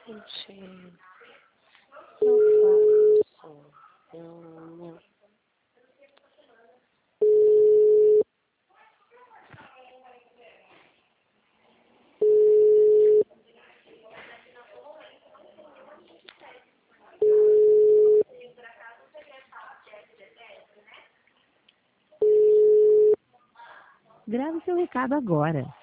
Gente, eu faço sonho. Grave seu recado agora.